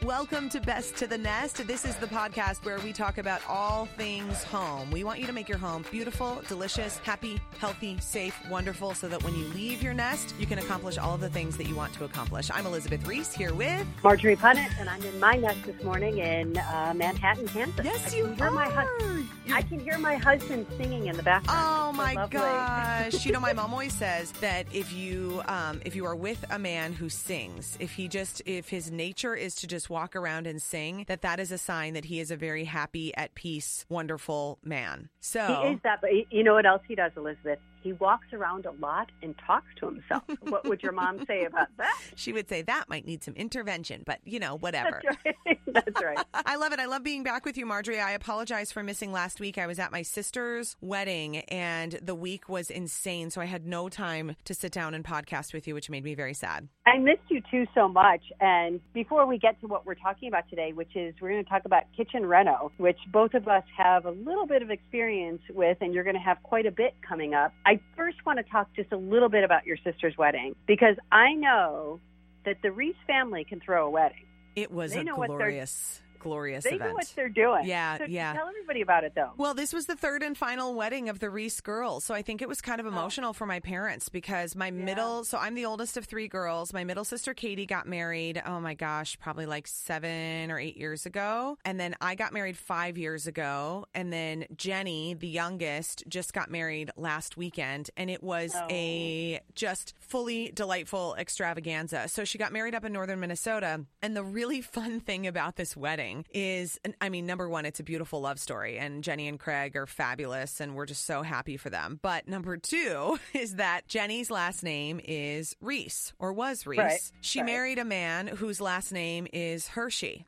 Welcome to Best to the Nest. This is the podcast where we talk about all things home. We want you to make your home beautiful, delicious, happy, healthy, safe, wonderful, so that when you leave your nest, you can accomplish all of the things that you want to accomplish. I'm Elizabeth Reese here with Marjorie Punnett, and I'm in my nest this morning in Manhattan, Kansas. Yes, you are. I can hear my husband singing in the background. Oh my gosh! You know, my mom always says that if you are with a man who sings, if his nature is to just walk around and sing, that is a sign that he is a very happy, at peace, wonderful man. So he is that, but you know what else he does, Elizabeth? He walks around a lot and talks to himself. What would your mom say about that? She would say that might need some intervention, but whatever. That's right. That's right. I love it. I love being back with you, Marjorie. I apologize for missing last week. I was at my sister's wedding and the week was insane, so I had no time to sit down and podcast with you, which made me very sad. I missed you too so much. And before we get to what we're talking about today, which is we're going to talk about kitchen reno, which both of us have a little bit of experience with, and you're going to have quite a bit coming up. I first want to talk just a little bit about your sister's wedding, because I know that the Reese family can throw a wedding. It was a glorious event. They know what they're doing. Yeah. Tell everybody about it, though. Well, this was the third and final wedding of the Reese girls, so I think it was kind of emotional for my parents because so I'm the oldest of three girls. My middle sister, Katie, got married, oh my gosh, probably like 7 or 8 years ago. And then I got married 5 years ago. And then Jenny, the youngest, just got married last weekend. And it was a just fully delightful extravaganza. So she got married up in northern Minnesota. And the really fun thing about this wedding is, number one, it's a beautiful love story, and Jenny and Craig are fabulous, and we're just so happy for them. But number two is that Jenny's last name is Reese, or was Reese. Right. She married a man whose last name is Hershey.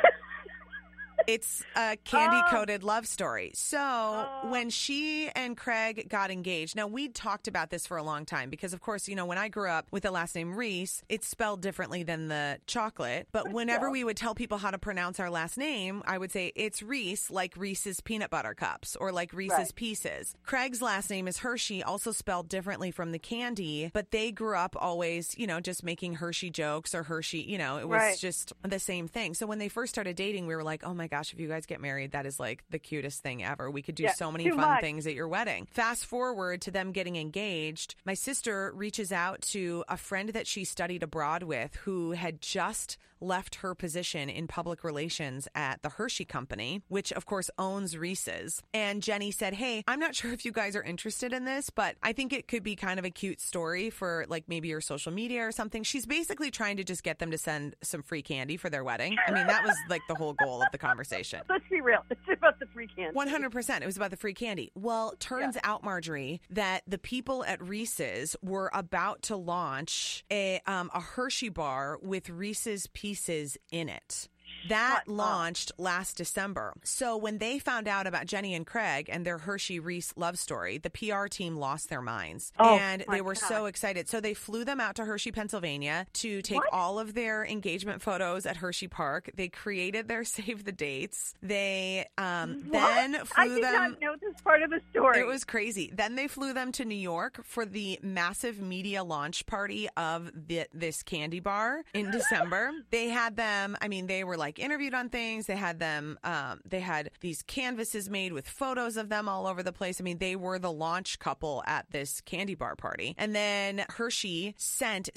It's a candy-coated love story. So when she and Craig got engaged, now we'd talked about this for a long time because, of course, when I grew up with the last name Reese, it's spelled differently than the chocolate. But whenever we would tell people how to pronounce our last name, I would say it's Reese, like Reese's Peanut Butter Cups or like Reese's Pieces. Craig's last name is Hershey, also spelled differently from the candy, but they grew up always, just making Hershey jokes or Hershey, it was just the same thing. So when they first started dating, we were like, oh my gosh, if you guys get married, that is like the cutest thing ever. We could do so many fun things at your wedding. Fast forward to them getting engaged. My sister reaches out to a friend that she studied abroad with who had just left her position in public relations at the Hershey Company, which of course owns Reese's. And Jenny said, hey, I'm not sure if you guys are interested in this, but I think it could be kind of a cute story for like maybe your social media or something. She's basically trying to just get them to send some free candy for their wedding. That was like the whole goal of the conversation. Let's be real. It's about the free candy. 100%. It was about the free candy. Well, turns out, Marjorie, that the people at Reese's were about to launch a Hershey bar with Reese's Pieces in it. That launched last December. So when they found out about Jenny and Craig and their Hershey-Reese love story, the PR team lost their minds. And they were so excited. So they flew them out to Hershey, Pennsylvania to take all of their engagement photos at Hershey Park. They created their save the dates. They then flew them. I did not know this part of the story. It was crazy. Then they flew them to New York for the massive media launch party of this candy bar in December. They had them, they were like interviewed on things. They had them, they had these canvases made with photos of them all over the place. They were the launch couple at this candy bar party. And then Hershey sent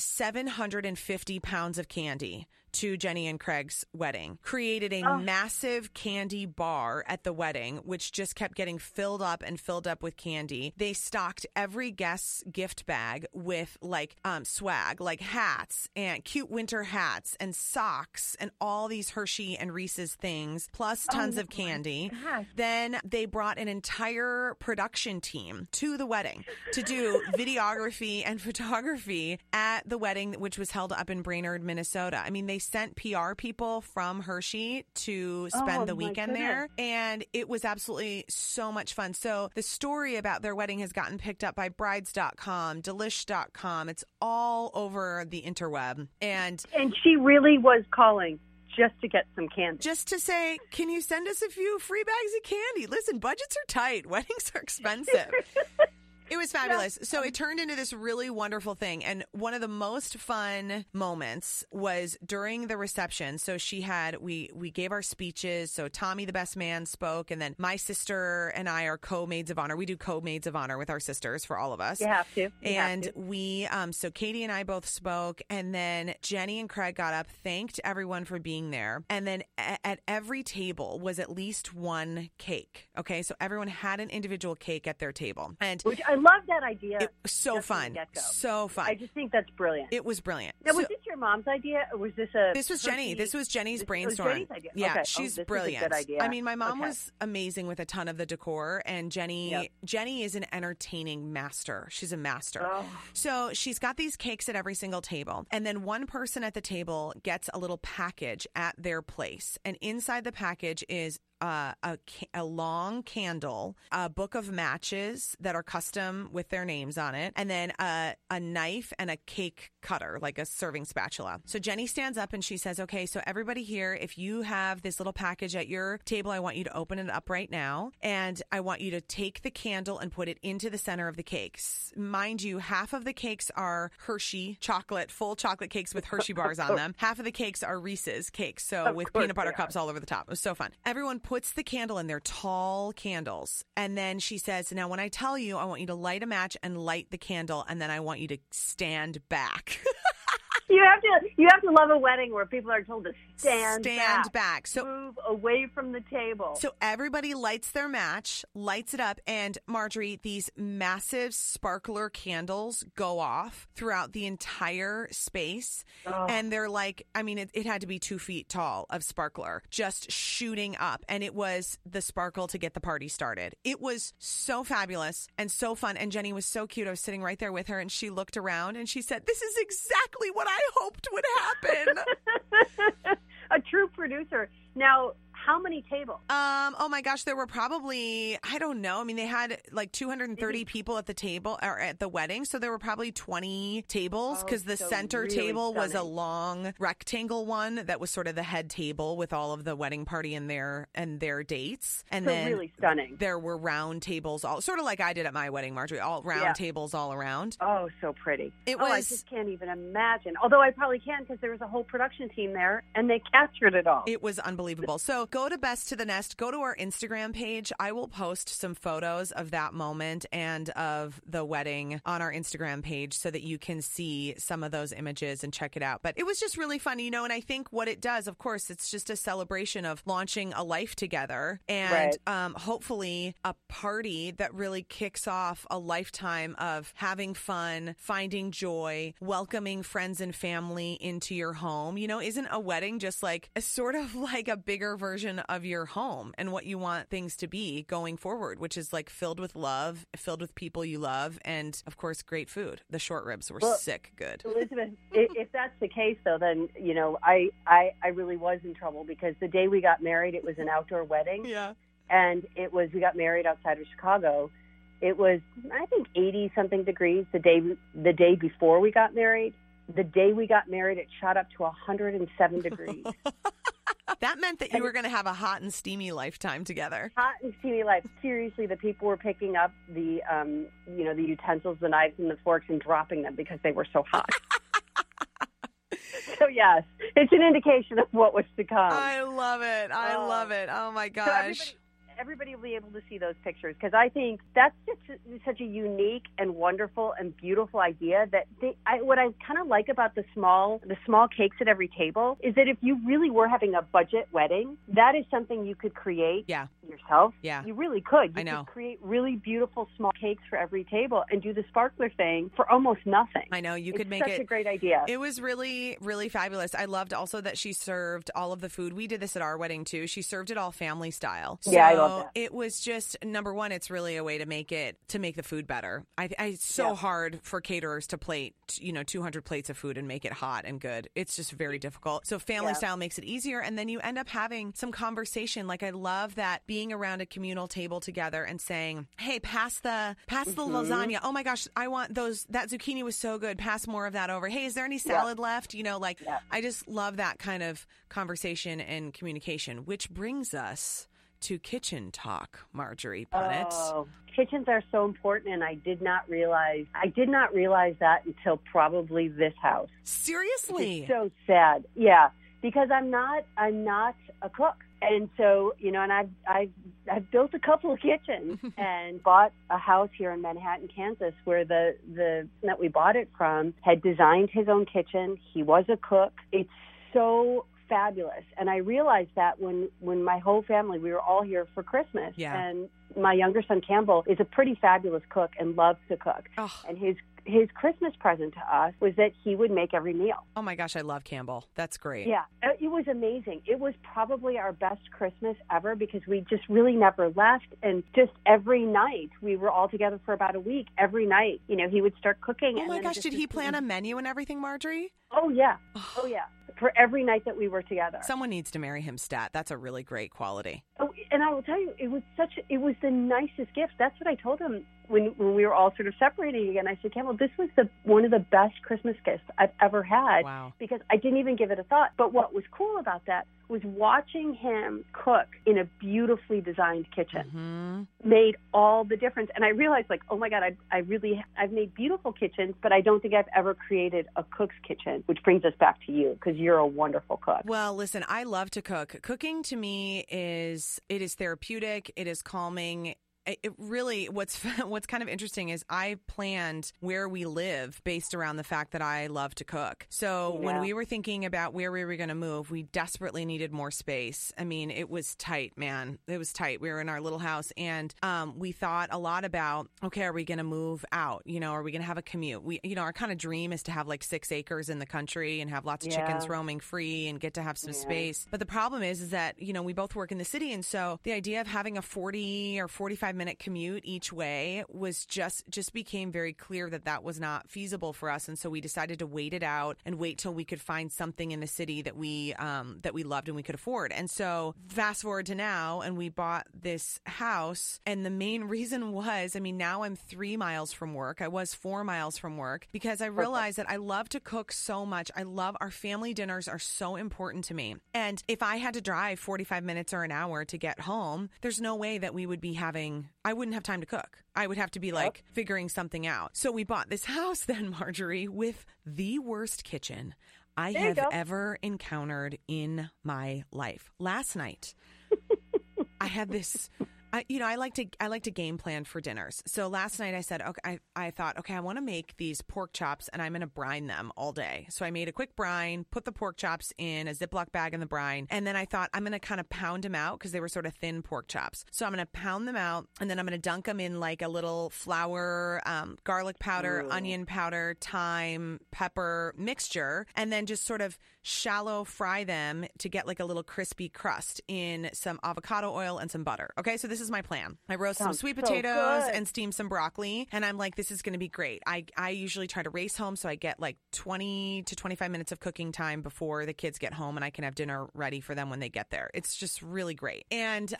750 pounds of candy to Jenny and Craig's wedding, created a massive candy bar at the wedding, which just kept getting filled up with candy. They stocked every guest's gift bag with swag, like hats and cute winter hats and socks and all these Hershey and Reese's things, plus tons of candy. Then they brought an entire production team to the wedding to do videography and photography at the wedding, which was held up in Brainerd, Minnesota. They sent PR people from Hershey to spend the weekend there, and it was absolutely so much fun. So the story about their wedding has gotten picked up by brides.com, delish.com. It's all over the interweb. And she really was calling just to get some candy. Just to say, can you send us a few free bags of candy? Listen, budgets are tight. Weddings are expensive. It was fabulous. So it turned into this really wonderful thing. And one of the most fun moments was during the reception. So we gave our speeches. So Tommy, the best man, spoke. And then my sister and I are co-maids of honor. We do co-maids of honor with our sisters for all of us. You have to. So Katie and I both spoke. And then Jenny and Craig got up, thanked everyone for being there. And then at every table was at least one cake. Okay. So everyone had an individual cake at their table. And which I love that idea. It was so fun. So fun. I just think that's brilliant. It was brilliant. Now, was this your mom's idea, or was this This was Jenny. This was Jenny's brainstorm. Jenny's idea. Yeah, okay. she's this brilliant. Is a good idea. I mean, my mom was amazing with a ton of the decor, and Jenny is an entertaining master. She's a master. Oh. So she's got these cakes at every single table, and then one person at the table gets a little package at their place, and inside the package is a long candle, a book of matches that are custom with their names on it, and then a knife and a cake cutter, like a serving spatula. So Jenny stands up and she says, okay, so everybody here, if you have this little package at your table, I want you to open it up right now, and I want you to take the candle and put it into the center of the cakes. Mind you, half of the cakes are Hershey chocolate, full chocolate cakes with Hershey bars on them. Half of the cakes are Reese's cakes, so with peanut butter cups all over the top. It was so fun. Everyone puts the candle in. They're tall candles. And then she says, now when I tell you, I want you to light a match and light the candle, and then I want you to stand back. You have to love a wedding where people are told to stand back. So move away from the table. So everybody lights their match, lights it up, and Marjorie, these massive sparkler candles go off throughout the entire space. Oh. And they're like, I mean, it had to be 2 feet tall of sparkler just shooting up. And it was the sparkle to get the party started. It was so fabulous and so fun. And Jenny was so cute. I was sitting right there with her, and she looked around and she said, this is exactly what I hoped would happen. A true producer. Now, how many tables? Oh my gosh, there were probably, I don't know. I mean, they had like 230 people at the table or at the wedding. So there were probably 20 tables because the center really table was a stunning. long rectangle one that was sort of the head table with all of the wedding party and their dates. And so then really stunning. There were round tables, all sort of like I did at my wedding, Marjorie, all round tables all around. Oh, so pretty. I just can't even imagine. Although I probably can because there was a whole production team there and they captured it all. It was unbelievable. So go to Best to the Nest, go to our Instagram page. I will post some photos of that moment and of the wedding on our Instagram page so that you can see some of those images and check it out. But it was just really fun, and I think what it does, of course, it's just a celebration of launching a life together and hopefully a party that really kicks off a lifetime of having fun, finding joy, welcoming friends and family into your home. Isn't a wedding just like a sort of like a bigger version of your home and what you want things to be going forward, which is like filled with love, filled with people you love, and of course, great food. The short ribs were sick good. Elizabeth, if that's the case, though, then, I really was in trouble because the day we got married, it was an outdoor wedding. Yeah. And we got married outside of Chicago. It was, I think, 80-something degrees the day before we got married. The day we got married, it shot up to 107 degrees. That meant that you were going to have a hot and steamy lifetime together. Hot and steamy life. Seriously, the people were picking up the utensils, the knives and the forks and dropping them because they were so hot. So, yes, it's an indication of what was to come. I love it. I love it. Oh, my gosh. So everybody will be able to see those pictures because I think that's such a unique and wonderful and beautiful idea that what I kind of like about the small cakes at every table is that if you really were having a budget wedding, that is something you could create yourself. Yeah. You really could. I know. Could create really beautiful small cakes for every table and do the sparkler thing for almost nothing. I know. You could make such a great idea. It was really, really fabulous. I loved also that she served all of the food. We did this at our wedding too. She served it all family style. Yeah, I love that. It was just, number one, it's really a way to make the food better. It's so hard for caterers to plate, 200 plates of food and make it hot and good. It's just very difficult. So family style makes it easier. And then you end up having some conversation. Like I love that being around a communal table together and saying, hey, pass the lasagna. Oh my gosh, I want those. That zucchini was so good. Pass more of that over. Hey, is there any salad left? I just love that kind of conversation and communication, which brings us to kitchen talk, Marjorie Punnett. Oh, kitchens are so important, and I did not realize that until probably this house. Seriously? It's so sad. Yeah, because I'm not a cook. And so, and I've built a couple of kitchens and bought a house here in Manhattan, Kansas, where the that we bought it from had designed his own kitchen. He was a cook. It's so fabulous. And I realized that when my whole family, we were all here for Christmas. Yeah. And my younger son, Campbell, is a pretty fabulous cook and loves to cook. Oh. And his Christmas present to us was that he would make every meal. Oh, my gosh, I love Campbell. That's great. Yeah, it was amazing. It was probably our best Christmas ever because we just really never left. And just every night, we were all together for about a week. Every night, he would start cooking. Oh, my gosh, did he plan a menu and everything, Marjorie? Oh, yeah. Oh, yeah. For every night that we were together. Someone needs to marry him, Stat. That's a really great quality. Oh, and I will tell you, it was the nicest gift. That's what I told him when we were all sort of separating again. I said, Campbell, this was one of the best Christmas gifts I've ever had. Wow. Because I didn't even give it a thought. But what was cool about that was watching him cook in a beautifully designed kitchen made all the difference. And I realized, like, oh my God, I've made beautiful kitchens, but I don't think I've ever created a cook's kitchen, which brings us back to you because you're a wonderful cook. Well, listen, I love to cook. Cooking to me is therapeutic. It is calming. It really, what's kind of interesting is I planned where we live based around the fact that I love to cook. So when we were thinking about where we were going to move, we desperately needed more space. I mean, it was tight, man. It was tight. We were in our little house and we thought a lot about, okay, are we going to move out? Are we going to have a commute? Our kind of dream is to have like 6 acres in the country and have lots of chickens roaming free and get to have some space. But the problem is that, we both work in the city. And so the idea of having a 40 or 45-minute commute each way was just became very clear that was not feasible for us. And so we decided to wait it out and wait till we could find something in the city that we loved and we could afford. And so fast forward to now, and we bought this house. And the main reason was, now I'm 3 miles from work. I was 4 miles from work because I realized that I love to cook so much. I love our family dinners are so important to me. And if I had to drive 45 minutes or an hour to get home, there's no way that we would be I wouldn't have time to cook. I would have to be figuring something out. So we bought this house then, Marjorie, with the worst kitchen I have ever encountered in my life. Last night, I had this... I like to game plan for dinners. So last night I said, okay, I thought, okay, I want to make these pork chops and I'm going to brine them all day. So I made a quick brine, put the pork chops in a Ziploc bag in the brine. And then I thought I'm going to kind of pound them out because they were sort of thin pork chops. So I'm going to pound them out and then I'm going to dunk them in like a little flour, garlic powder, onion powder, thyme, pepper mixture. And then just sort of shallow fry them to get like a little crispy crust in some avocado oil and some butter. Okay, so this is my plan. I roast some sweet potatoes and steam some broccoli, and I'm like, this is going to be great. I usually try to race home, so I get like 20 to 25 minutes of cooking time before the kids get home, and I can have dinner ready for them when they get there. It's just really great. And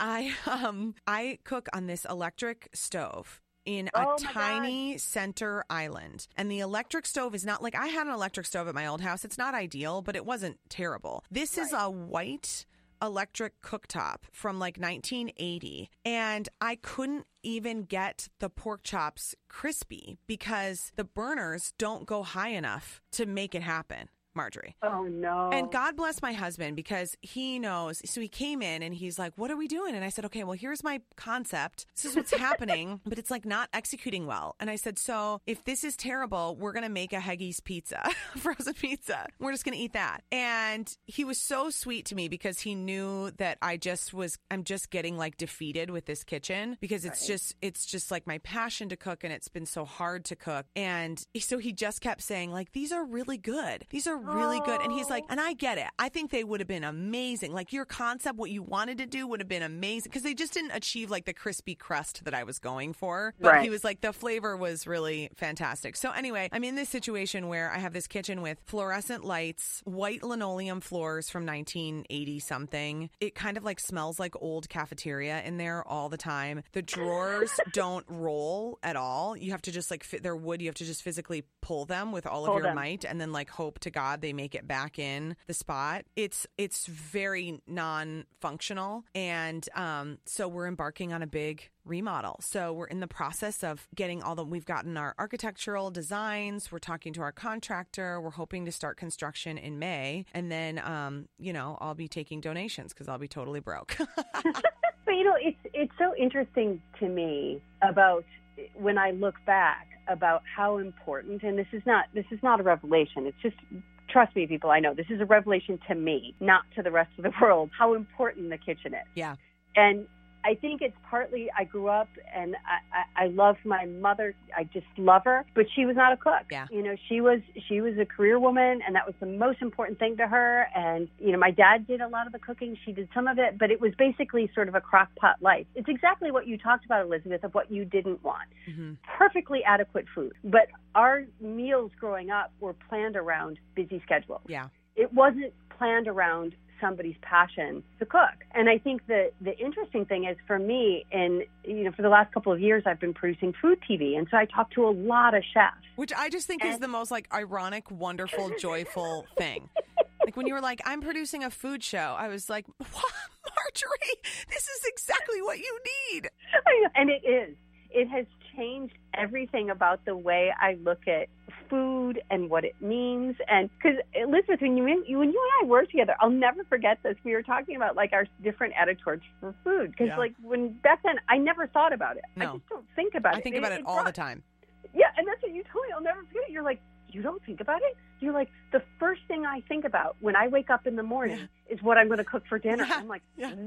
I cook on this electric stove in a tiny center island. And the electric stove is not like, I had an electric stove at my old house. It's not ideal, but it wasn't terrible. This is a white electric cooktop from like 1980. And I couldn't even get the pork chops crispy because the burners don't go high enough to make it happen. Marjorie. Oh, no. And God bless my husband because he knows. So he came in and he's like, what are we doing? And I said, okay, well, here's my concept. This is what's happening, but it's like not executing well. And I said, so if this is terrible, we're going to make a Heggy's pizza, frozen pizza. We're just going to eat that. And he was so sweet to me because he knew that I'm just getting like defeated with this kitchen because it's just like my passion to cook and it's been so hard to cook. And so he just kept saying like, these are really good. These are really good. And he's like, and I get it. I think they would have been amazing. Like your concept, what you wanted to do would have been amazing because they just didn't achieve like the crispy crust that I was going for. But he was like, the flavor was really fantastic. So anyway, I'm in this situation where I have this kitchen with fluorescent lights, white linoleum floors from 1980 something. It kind of like smells like old cafeteria in there all the time. The drawers don't roll at all. You have to just like fit their wood. You have to just physically pull them with all of your might and then like hope to God God they make it back in the spot. It's very non-functional. And so we're embarking on a big remodel. So we're in the process of getting we've gotten our architectural designs. We're talking to our contractor. We're hoping to start construction in May. And then, I'll be taking donations because I'll be totally broke. But, it's so interesting to me about when I look back about how important, and this is not a revelation. It's just, trust me, people, I know this is a revelation to me, not to the rest of the world, how important the kitchen is. Yeah. And I think it's partly I grew up and I love my mother. I just love her, but she was not a cook. Yeah. She was a career woman, and that was the most important thing to her. And, my dad did a lot of the cooking. She did some of it, but it was basically sort of a crock pot life. It's exactly what you talked about, Elizabeth, of what you didn't want. Mm-hmm. Perfectly adequate food. But our meals growing up were planned around busy schedules. Yeah. It wasn't planned around somebody's passion to cook. And I think the interesting thing is for me, and for the last couple of years, I've been producing food TV. And so I talk to a lot of chefs. Which I just think is the most ironic, wonderful, joyful thing. Like when you were like, I'm producing a food show, I was like, what, Marjorie? This is exactly what you need. And it is. It has changed everything about the way I look at food and what it means. And because, Elizabeth, when you and I worked together, I'll never forget this. We were talking about our different attitudes for food. Because when back then, I never thought about it. No. I just don't think about it. I think about it all the time. Yeah, and that's what you told me. I'll never forget it. You're like, you don't think about it? You're like, the first thing I think about when I wake up in the morning is what I'm going to cook for dinner. Yeah. I'm like,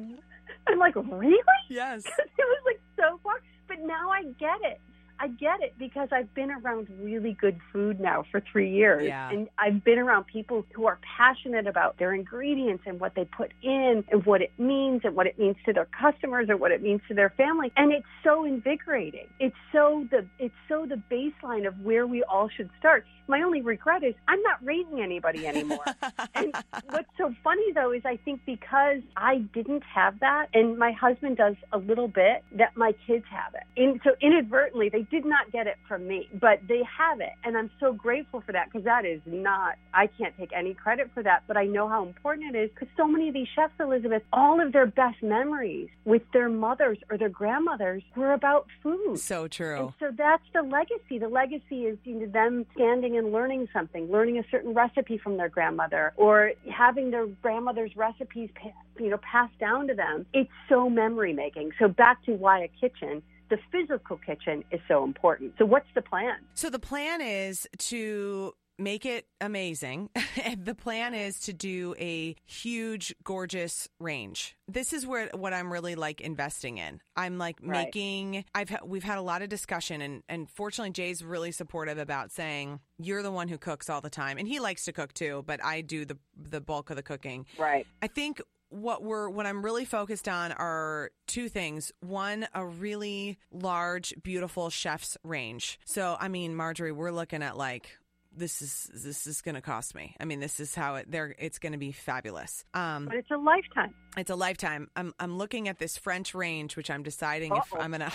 really? Yes. Because it was so far. But now I get it. I get it because I've been around really good food now for 3 years. Yeah. And I've been around people who are passionate about their ingredients and what they put in and what it means to their customers or what it means to their family. And it's so invigorating. It's so the baseline of where we all should start. My only regret is I'm not raising anybody anymore. And what's so funny, though, is I think because I didn't have that, and my husband does a little bit, that my kids have it. And so inadvertently, they did not get it from me, but they have it. And I'm so grateful for that because that is not, I can't take any credit for that, but I know how important it is because so many of these chefs, Elizabeth, all of their best memories with their mothers or their grandmothers were about food. So true. And so that's the legacy. The legacy is them standing and learning something, learning a certain recipe from their grandmother or having their grandmother's recipes passed down to them. It's so memory making. So back to why a kitchen. The physical kitchen is so important. So what's the plan? So the plan is to make it amazing. The plan is to do a huge, gorgeous range. This is what I'm really investing in. I'm making, we've had a lot of discussion and fortunately Jay's really supportive about saying, you're the one who cooks all the time. And he likes to cook too, but I do the bulk of the cooking. Right. I think what I'm really focused on are two things. One, a really large, beautiful chef's range. So, Marjorie, we're looking at this is going to cost me. This is how it's going to be fabulous. But it's a lifetime. It's a lifetime. I'm looking at this French range, which I'm deciding if I'm going to.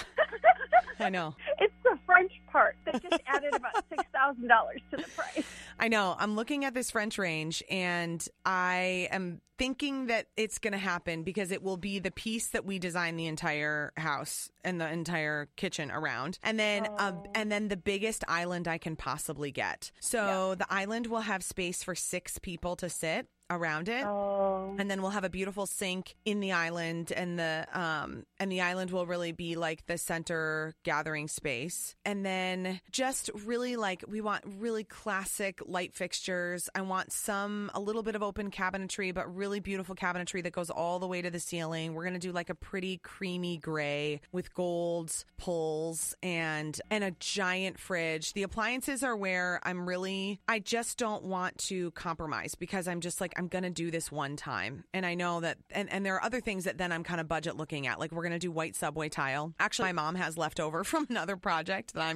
I know. It's the French part. They just added about $6,000 to the price. I know. I'm looking at this French range, and I am thinking that it's going to happen because it will be the piece that we design the entire house and the entire kitchen around. And then the biggest island I can possibly get. So the island will have space for 6 people to sit around it. And then we'll have a beautiful sink in the island, and the island will really be the center gathering space. And then just really we want really classic light fixtures. I want a little bit of open cabinetry, but really beautiful cabinetry that goes all the way to the ceiling. We're going to do a pretty creamy gray with golds, pulls, and a giant fridge. The appliances are where I just don't want to compromise because I'm just I'm going to do this one time. And I know that, and there are other things that then I'm kind of budget looking at. We're going to do white subway tile. Actually, my mom has leftover from another project that I'm just keeping.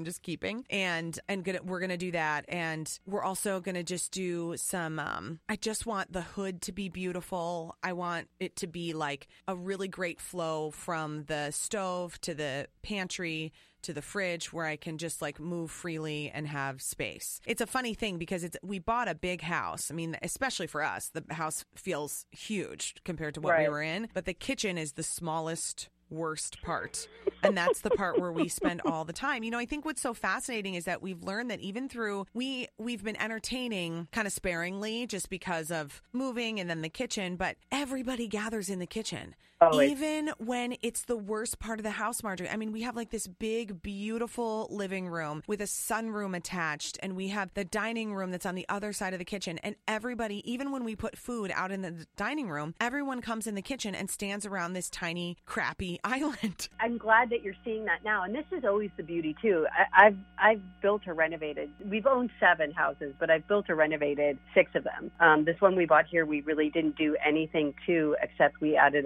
camping, and we're gonna do that, and we're also gonna just do some. I just want the hood to be beautiful. I want it to be like a really great flow from the stove to the pantry to the fridge where I can just like move freely and have space. It's a funny thing because we bought a big house. I mean, especially for us, the house feels huge compared to what we were in, but the kitchen is the smallest, worst part. And that's the part where we spend all the time. You know, I think what's so fascinating is that we've learned that even through, we've been entertaining kind of sparingly just because of moving and then the kitchen, but everybody gathers in the kitchen. Always. Even when it's the worst part of the house, Marjorie. I mean, we have like this big, beautiful living room with a sunroom attached, and we have the dining room that's on the other side of the kitchen. And everybody, even when we put food out in the dining room, everyone comes in the kitchen and stands around this tiny, crappy island. I'm glad that you're seeing that now. And this is always the beauty, too. I've built or renovated. We've owned 7 houses, but I've built or renovated 6 of them. This one we bought here, we really didn't do anything to, except we added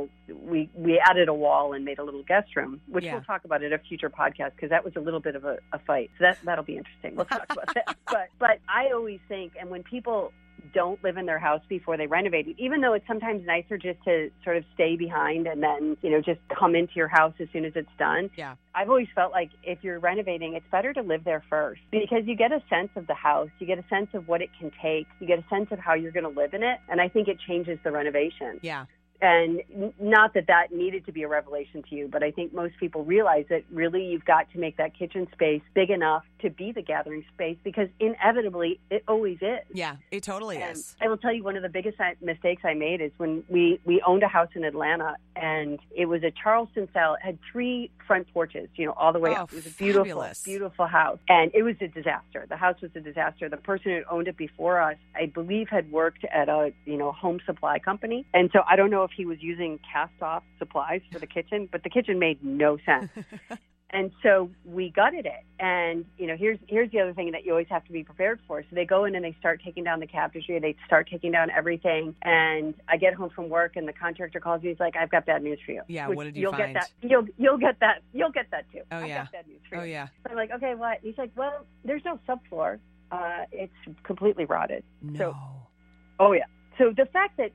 we added a wall and made a little guest room, which we'll talk about at a future podcast because that was a little bit of a fight. So that'll be interesting. We'll talk about that. But I always think, and when people don't live in their house before they renovate it, even though it's sometimes nicer just to sort of stay behind and then, just come into your house as soon as it's done. Yeah. I've always felt like if you're renovating, it's better to live there first because you get a sense of the house, you get a sense of what it can take, you get a sense of how you're going to live in it, and I think it changes the renovation. Yeah. And not that needed to be a revelation to you, but I think most people realize that really you've got to make that kitchen space big enough to be the gathering space because inevitably it always is. Yeah, it totally is. I will tell you one of the biggest mistakes I made is when we owned a house in Atlanta, and it was a Charleston style. It had 3 front porches, all the way up. It was a beautiful, beautiful house. And it was a disaster. The house was a disaster. The person who owned it before us, I believe, had worked at a, home supply company. And so I don't know if he was using cast-off supplies for the kitchen, but the kitchen made no sense. And so we gutted it. And, here's the other thing that you always have to be prepared for. So they go in and they start taking down the cabinetry. They start taking down everything. And I get home from work and the contractor calls me. He's like, I've got bad news for you. Yeah, what did you find? You'll get that. You'll get that too. Oh, yeah. I've got bad news for you. Oh, yeah. So I'm like, okay, what? He's like, well, there's no subfloor. It's completely rotted. No. So, oh, yeah. So the fact that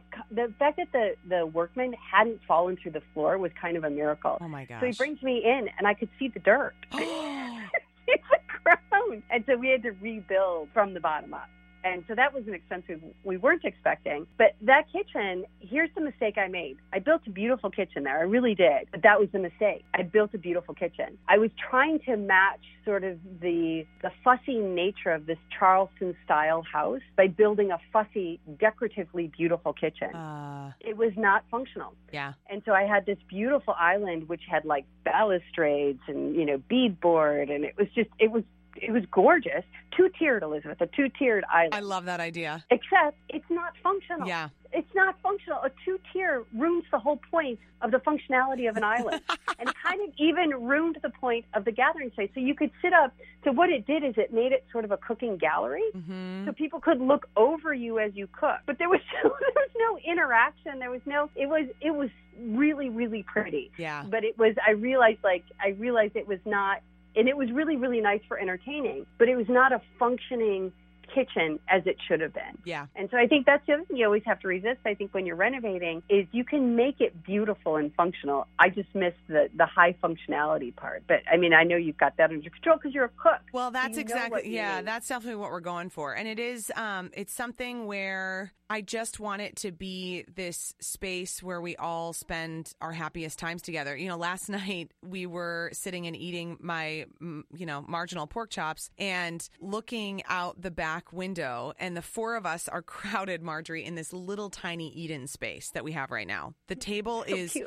the workman hadn't fallen through the floor was kind of a miracle. Oh, my gosh. So he brings me in, and I could see the dirt. It's the ground. And so we had to rebuild from the bottom up. And so that was an expense we weren't expecting. But that kitchen, here's the mistake I made. I built a beautiful kitchen there. I really did. But that was the mistake. I built a beautiful kitchen. I was trying to match sort of the fussy nature of this Charleston-style house by building a fussy, decoratively beautiful kitchen. It was not functional. Yeah. And so I had this beautiful island which had like balustrades and, beadboard. And it was gorgeous. 2-tiered, Elizabeth, a 2-tiered island. I love that idea. Except it's not functional. Yeah. It's not functional. A 2-tier ruins the whole point of the functionality of an island. And kind of even ruined the point of the gathering space. So you could sit up. So what it did is it made it sort of a cooking gallery. Mm-hmm. So people could look over you as you cook. But there was no interaction. It was really, really pretty. Yeah. But I realized it was not. And it was really, really nice for entertaining, but it was not a functioning kitchen as it should have been. Yeah. And so I think that's the other thing you always have to resist, I think, when you're renovating, is you can make it beautiful and functional. I just missed the high functionality part. But, I mean, I know you've got that under control because you're a cook. Well, that's exactly, that's definitely what we're going for. And it is, it's something where I just want it to be this space where we all spend our happiest times together. Last night we were sitting and eating my, marginal pork chops and looking out the back window, and the 4 of us are crowded, Marjorie, in this little tiny eat-in space that we have right now. The table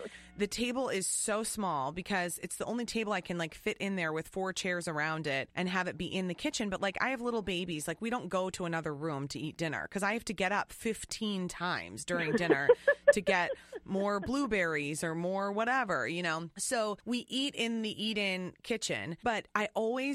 is so small because it's the only table I can fit in there with 4 chairs around it and have it be in the kitchen. But I have little babies. We don't go to another room to eat dinner because I have to get up 15 times during dinner to get more blueberries or more whatever, So we eat in the eat-in kitchen, but I always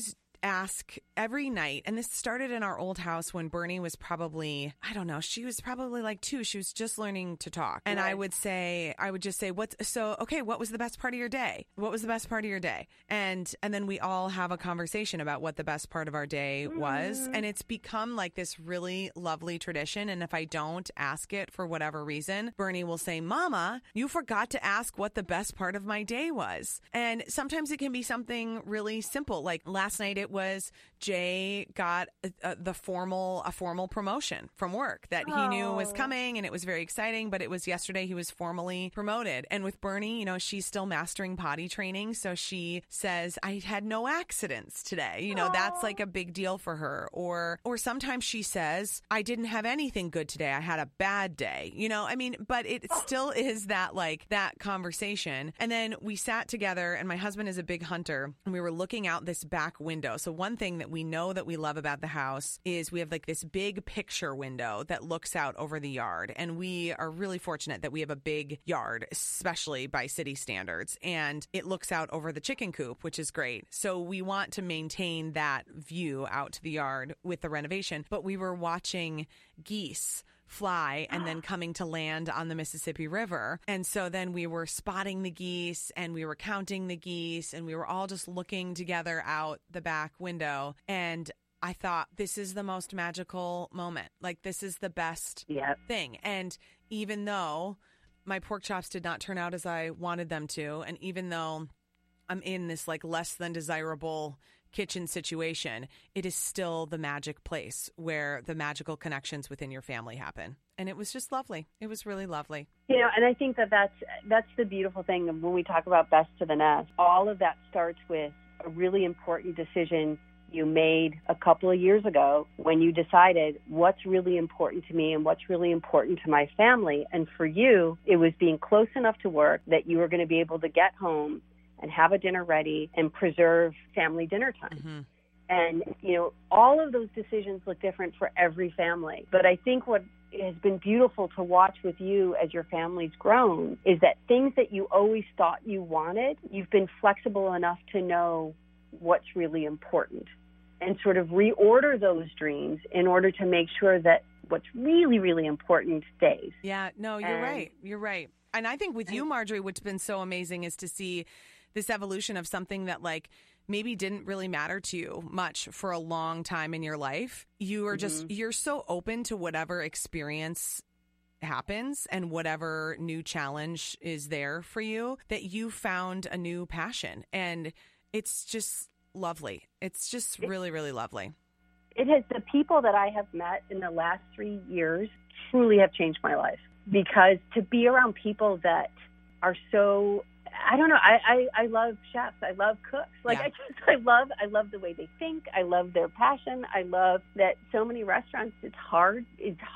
ask every night, and this started in our old house when Bernie was probably, I don't know, she was probably like 2. She was just learning to talk. And Right. I would just say, what was the best part of your day? What was the best part of your day? And then we all have a conversation about what the best part of our day was. And it's become like this really lovely tradition. And if I don't ask it for whatever reason, Bernie will say, Mama, you forgot to ask what the best part of my day was. And sometimes it can be something really simple. Like last night it was Jay got a formal promotion from work that he knew was coming, and it was very exciting. But it was yesterday he was formally promoted. And with Bernie, you know, she's still mastering potty training. So she says, I had no accidents today. You know, that's like a big deal for her. Or sometimes she says, I didn't have anything good today. I had a bad day. You know, I mean, but it still is that like that conversation. And then we sat together, and my husband is a big hunter, and we were looking out this back window. So one thing that we know that we love about the house is we have like this big picture window that looks out over the yard. And we are really fortunate that we have a big yard, especially by city standards. And it looks out over the chicken coop, which is great. So we want to maintain that view out to the yard with the renovation. But we were watching geese fly and then coming to land on the Mississippi River. And so then we were spotting the geese, and we were counting the geese, and we were all just looking together out the back window. And I thought, this is the most magical moment. Like, this is the best thing. And even though my pork chops did not turn out as I wanted them to, and even though I'm in this like less than desirable kitchen situation, it is still the magic place where the magical connections within your family happen. And it was just lovely. It was really lovely. You know, and I think that's the beautiful thing when we talk about best to the nest. All of that starts with a really important decision you made a couple of years ago when you decided what's really important to me and what's really important to my family. And for you, it was being close enough to work that you were going to be able to get home and have a dinner ready and preserve family dinner time. Mm-hmm. And, you know, all of those decisions look different for every family. But I think what has been beautiful to watch with you as your family's grown is that things that you always thought you wanted, you've been flexible enough to know what's really important and sort of reorder those dreams in order to make sure that what's really, really important stays. Yeah, no, you're right. You're right. And I think with you, Marjorie, what's been so amazing is to see this evolution of something that like maybe didn't really matter to you much for a long time in your life. You are just, you're so open to whatever experience happens and whatever new challenge is there for you that you found a new passion. And it's just lovely. It's just really, really lovely. It has. The people that I have met in the last 3 years truly have changed my life, because to be around people that are so, I don't know, I love chefs. I love cooks. Like, I love the way they think. I love their passion. I love that so many restaurants, it's hard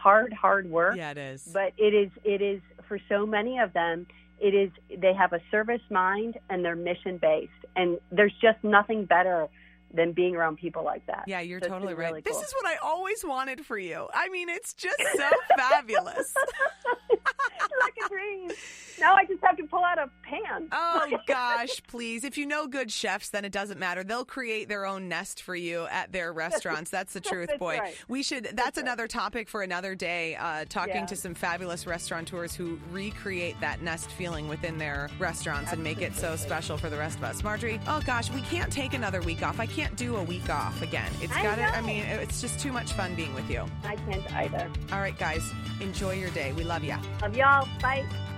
work. Yeah, it is. But it is for so many of them, they have a service mind and they're mission based. And there's just nothing better than being around people like that. Yeah, you're so totally right. Really cool. This is what I always wanted for you. I mean, it's just so fabulous. It's like a dream. Now I just have to pull out a pan. Oh, gosh, please. If you know good chefs, then it doesn't matter. They'll create their own nest for you at their restaurants. That's the truth, That's boy. right. That's another topic for another day, talking to some fabulous restaurateurs who recreate that nest feeling within their restaurants and make it so special for the rest of us. Marjorie, oh, gosh, we can't take another week off. I can't do a week off again. It's just too much fun being with you. I can't either. All right, guys, enjoy your day. We love you. Love y'all. Bye.